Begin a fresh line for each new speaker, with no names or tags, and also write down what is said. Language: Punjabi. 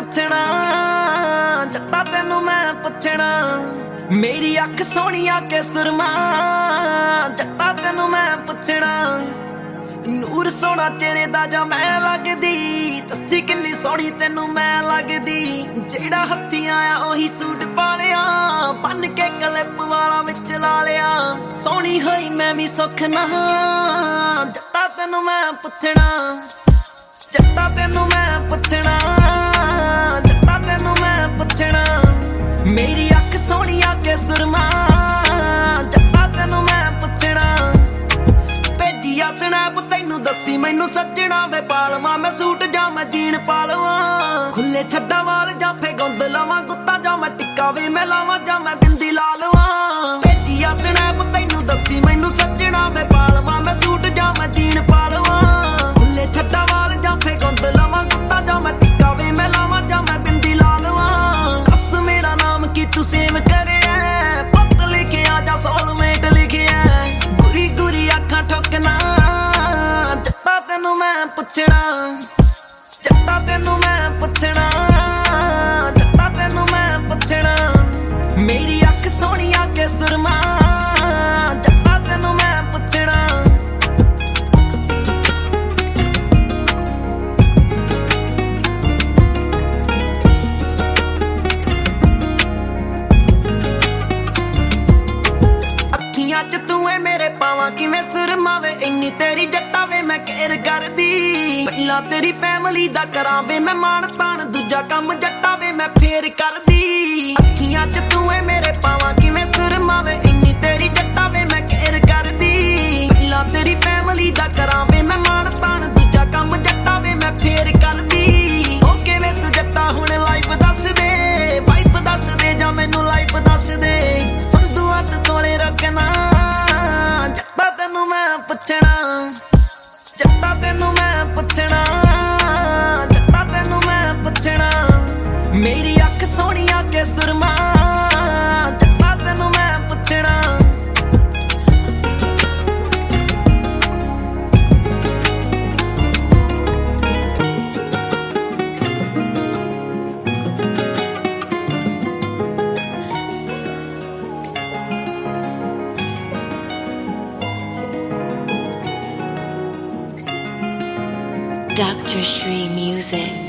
ਪੁੱਛਣਾ ਜੱਟਾ ਤੈਨੂੰ ਮੈਂ ਪੁੱਛਣਾ ਮੇਰੀ ਅੱਖ ਸੋਹਣੀਆ ਕੇ ਸੁਰਮਾ ਜੱਟਾ ਤੈਨੂੰ ਮੈਂ ਪੁੱਛਣਾ ਨੂਰ ਸੋਹਣਾ ਚਿਹਰੇ ਦਾ ਜਾਂ ਮੈਂ ਲੱਗਦੀ ਦੱਸੀ ਕਿੰਨੀ ਸੋਹਣੀ ਤੈਨੂੰ ਮੈਂ ਲੱਗਦੀ ਜਿਹੜਾ ਹੱਥੀਂ ਆਇਆ ਉਹੀ ਸੂਟ ਪਾ ਲਿਆ ਬੰਨ ਕੇ ਕਲਿੱਪ ਵਾਲਾ ਵਿੱਚ ਲਾ ਲਿਆ ਸੋਹਣੀ ਹੋਈ ਮੈਂ ਵੀ ਸੁੱਖ ਨਾ ਜੱਟਾ ਤੈਨੂੰ ਮੈਂ ਪੁੱਛਣਾ ਜੱਟਾ ਤੈਨੂੰ ਮੈਂ ਪੁੱਛਣਾ ਜੱਟਾ ਤੈਨੂੰ ਮੈਂ ਪੁੱਛਣਾ ਮੇਰੀ ਅੱਖ ਸੋਹਣੀਆ ਕੇ ਸੁਰਮਾ ਜੱਟਾ ਤੈਨੂੰ ਮੈਂ ਪੁੱਛਣਾ ਭੇਜੀਆ ਸਨੈਪ ਤੈਨੂੰ ਦੱਸੀ ਮੈਨੂੰ ਸੱਜਣਾ ਵੇ ਪਾਲਵਾ ਮੈਂ ਸੂਟ ਜਾਂ ਮੈਂ ਜੀਨ ਪਾ ਲਵਾਂ ਖੁੱਲੇ ਛੱਡਾਂ ਵਾਲ ਜਾਂ ਫੇ ਗੁੰਦ ਲਵਾਂ ਗੁੱਤਾ ਜਾਂ ਮੈਂ ਟਿੱਕਾ ਵੇ ਮੈਂ ਲਾਵਾਂ ਜਾਂ ਮੈਂ ਬਿੰਦੀ ਲਾ ਲਵਾਂ ਭੇਜੀਆ ਸਨੈਪ ਤੈਨੂੰ ਦੱਸੀ ਮੈਨੂੰ ਸੱਜਣਾ ਵੇ ਪਾਲਵਾ ਮੈਂ ਸੂਟ ਜਾਂ ਮੈਂ ਜੀਨ ਪਾ ਲਵਾਂ ਖੁੱਲੇ ਛੱਡਾਂ ਵਾਲ ਜਾਂ ਫੇ ਗੁੰਦ ਲਵਾਂ ਗੁੱਤਾ ਜਾਂ ਮੈਂ ਟਿੱਕਾ ਵੇ ਮੈਂ ਲਾਵਾਂ ਜਾਂ ਮੈਂ ਬਿੰਦੀ ਲਾ ਲਵਾਂ ਦੱਸ ਮੇਰਾ ਨਾਮ ਕੀ ਤੂੰ ਸੇਵ ਕਰਿਆ ਪੱਤ ਲਿਖਿਆ ਜਾਂ ਸੋਲਮੇਟ ਲਿਖਿਆ ਗੁਰੀ ਗੁਰੀ ਅੱਖਾਂ ਠੋਕਣਾ ਜੱਟਾ ਤੈਨੂੰ ਮੈਂ ਪੁੱਛਣਾ ਜੱਟਾ ਤੈਨੂੰ ਮੈਂ ਪੁੱਛਣਾ ਜੱਟਾ ਤੈਨੂੰ ਮੈਂ ਪੁੱਛਣਾ ਮੇਰੀ ਅੱਖ ਸੋਹਣੀਆ ਕੇ ਸੁਰਮਾ ਜੱਟਾ ਤੈਨੂੰ ਮੈਂ ਪੁੱਛਣਾ ਅੱਖੀਆਂ ਚ ਤੂੰ ਏ ਮੇਰੇ ਪਾਵਾਂ ਕਿਵੇਂ ਸੁਰਮਾ ਵੇ ਇੰਨੀ ਤੇਰੀ ਜੱਟਾ ਵੇ ਮੈਂ ਕੇਰ ਕਰਦੀ ਪਹਿਲਾਂ ਤੇਰੀ ਫੈਮਿਲੀ ਦਾ ਕਰਾਂ ਵੇ ਮੈਂ ਮਾਣ ਤਾਣ ਦੂਜਾ ਕੰਮ ਜੱਟਾ ਵੇ ਮੈਂ ਫੇਰ ਕਰਦੀ ਅੱਖੀਆਂ ਚ ਤੂੰ ਏ ਮੇਰੇ ਪਾਵਾਂ ਕਿਵੇਂ ਸੁਰਮਾ ਵੇ ਇੰਨੀ ਤੇਰੀ ਜੱਟਾ ਵੇ ਮੈਂ ਕੇਰ ਕਰਦੀ ਪਹਿਲਾਂ ਤੇਰੀ ਫੈਮਿਲੀ ਦਾ ਕਰਾਂ ਵੇ ਮੈਂ ਮਾਣ ਤਾਣ ਦੂਜਾ ਕੰਮ ਜੱਟਾ ਵੇ ਮੈਂ ਫੇਰ ਕਰਦੀ ਹੋ ਕਿਵੇਂ ਤੂੰ ਜੱਟਾ ਹੁਣ ਲਾਈਫ ਦੱਸ ਦੇ ਵਾਈਫ ਦੱਸ ਦੇ ਜਾਂ ਮੈਨੂੰ ਲਾਈਫ ਦੱਸ ਦੇ ਸੰਧੂ ਹੱਥ ਕੋਲੇ ਰੱਖਣਾ ਜੱਟਾ ਤੈਨੂੰ ਮੈਂ ਪੁੱਛਣਾ ਜੱਟਾ ਤੈਨੂੰ ਮੈਂ ਪੁੱਛਣਾ ਜੱਟਾ ਤੈਨੂੰ ਮੈਂ ਪੁੱਛਣਾ ਮੇਰੀ ਅੱਖ ਸੋਹਣੀਆ ਕੇ ਸੁਰਮਾ ਜੱਟਾ ਤੈਨੂੰ ਮੈਂ ਪੁੱਛਣਾ
Dr. Shree Music.